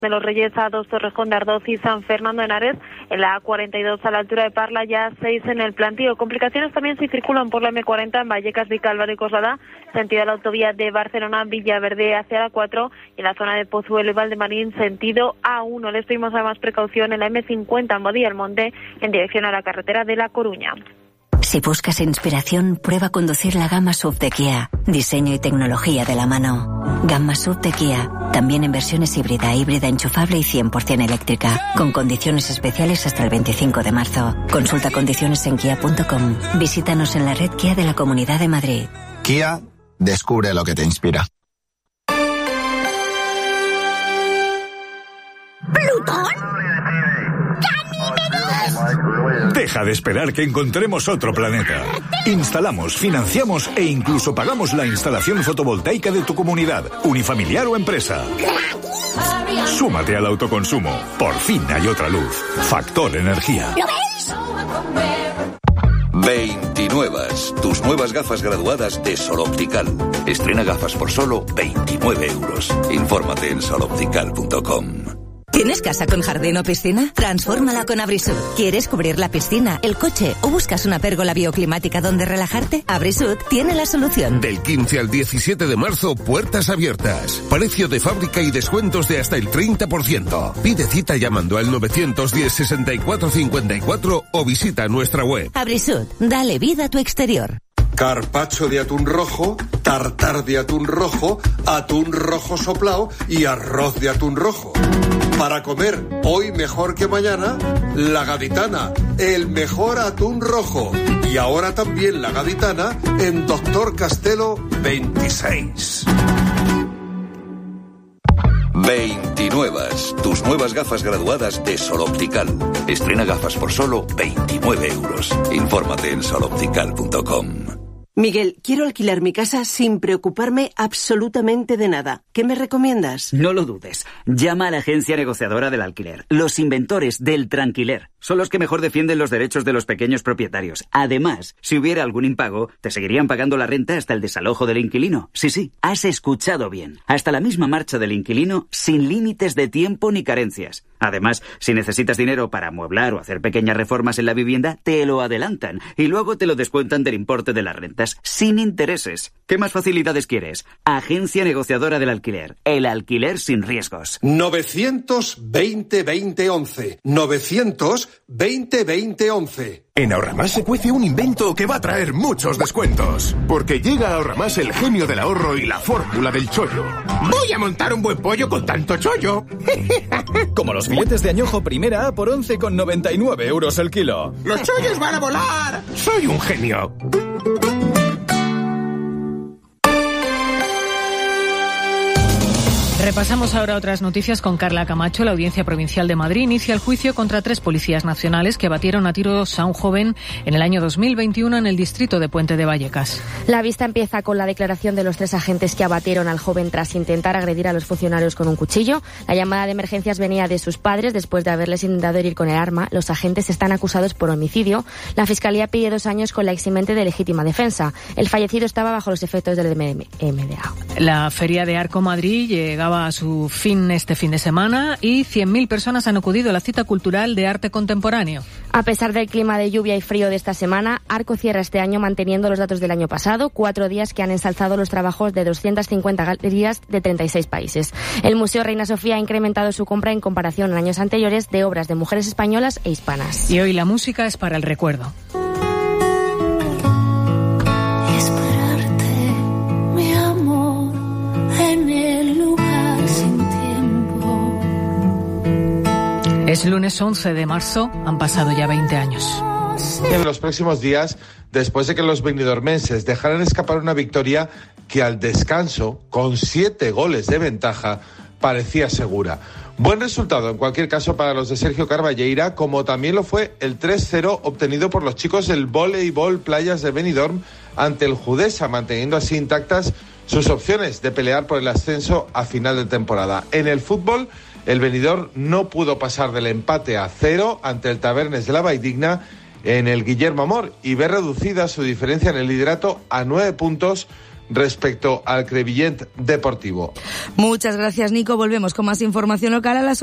de los Reyes a 2 Torrejón de Ardoz y San Fernando de Henares, en la A42 a la altura de Parla, ya 6 en el Plantío. Complicaciones también si circulan por la M40 en Vallecas, Vicálvaro y Coslada, sentido a la autovía de Barcelona, Villaverde hacia la 4, y en la zona de Pozuelo y Valdemarín, sentido A1. Les pedimos además precaución en la M50 en Bodía del Monte, en dirección a la carretera de La Coruña. Si buscas inspiración, prueba conducir la gama SUV de Kia. Diseño y tecnología de la mano. Gama SUV de Kia. También en versiones híbrida enchufable y 100% eléctrica. Con condiciones especiales hasta el 25 de marzo. Consulta condiciones en kia.com. Visítanos en la red Kia de la Comunidad de Madrid. Kia, descubre lo que te inspira. ¿Plutón? Deja de esperar que encontremos otro planeta. Instalamos, financiamos e incluso pagamos la instalación fotovoltaica de tu comunidad, unifamiliar o empresa. Súmate al autoconsumo. Por fin hay otra luz. Factor Energía. ¿Lo veis? 29. Tus nuevas gafas graduadas de Sol Optical. Estrena gafas por solo 29 euros. Infórmate en soloptical.com. ¿Tienes casa con jardín o piscina? Transfórmala con Abrisud. ¿Quieres cubrir la piscina, el coche o buscas una pérgola bioclimática donde relajarte? Abrisud tiene la solución. Del 15 al 17 de marzo, puertas abiertas. Precio de fábrica y descuentos de hasta el 30%. Pide cita llamando al 910 64 54 o visita nuestra web. Abrisud, dale vida a tu exterior. Carpaccio de atún rojo, tartar de atún rojo soplado y arroz de atún rojo. Para comer hoy mejor que mañana, La Gaditana, el mejor atún rojo. Y ahora también La Gaditana en Doctor Castelo 26. 29. Tus nuevas gafas graduadas de Sol Optical. Estrena gafas por solo 29 euros. Infórmate en soloptical.com. Miguel, quiero alquilar mi casa sin preocuparme absolutamente de nada. ¿Qué me recomiendas? No lo dudes. Llama a la agencia negociadora del alquiler. Los inventores del Tranquiler son los que mejor defienden los derechos de los pequeños propietarios. Además, si hubiera algún impago, te seguirían pagando la renta hasta el desalojo del inquilino. Sí, has escuchado bien. Hasta la misma marcha del inquilino, sin límites de tiempo ni carencias. Además, si necesitas dinero para amueblar o hacer pequeñas reformas en la vivienda, te lo adelantan y luego te lo descuentan del importe de las rentas, sin intereses. ¿Qué más facilidades quieres? Agencia negociadora del alquiler. El alquiler sin riesgos. 920-2011. 920-2011. En Ahorramás se cuece un invento que va a traer muchos descuentos. Porque llega a Ahorramás el genio del ahorro y la fórmula del chollo. Voy a montar un buen pollo con tanto chollo. Como los filetes de añojo primera A por 11,99 euros el kilo. ¡Los chollos van a volar! ¡Soy un genio! Repasamos ahora otras noticias con Carla Camacho. La Audiencia Provincial de Madrid inicia el juicio contra 3 policías nacionales que abatieron a tiros a un joven en el año 2021 en el distrito de Puente de Vallecas. La vista empieza con la declaración de los 3 agentes que abatieron al joven tras intentar agredir a los funcionarios con un cuchillo. La llamada de emergencias venía de sus padres después de haberles intentado herir con el arma. Los agentes están acusados por homicidio. La Fiscalía pide 2 años con la eximente de legítima defensa. El fallecido estaba bajo los efectos del MDA. La Feria de Arco Madrid llegaba a su fin este fin de semana y 100.000 personas han acudido a la cita cultural de arte contemporáneo. A pesar del clima de lluvia y frío de esta semana, Arco cierra este año manteniendo los datos del año pasado, 4 días que han ensalzado los trabajos de 250 galerías de 36 países. El Museo Reina Sofía ha incrementado su compra en comparación a años anteriores de obras de mujeres españolas e hispanas. Y hoy la música es para el recuerdo. Es lunes 11 de marzo, han pasado ya 20 años. En los próximos días, después de que los benidormenses dejaran escapar una victoria que al descanso, con 7 goles de ventaja, parecía segura. Buen resultado en cualquier caso para los de Sergio Carballeira, como también lo fue el 3-0 obtenido por los chicos del Voleibol Playas de Benidorm ante el Judesa, manteniendo así intactas sus opciones de pelear por el ascenso a final de temporada. En el fútbol, el Benidorm no pudo pasar del empate a 0 ante el Tabernes de la Valldigna en el Guillermo Amor y ve reducida su diferencia en el liderato a 9 puntos respecto al Crevillent Deportivo. Muchas gracias, Nico. Volvemos con más información local a las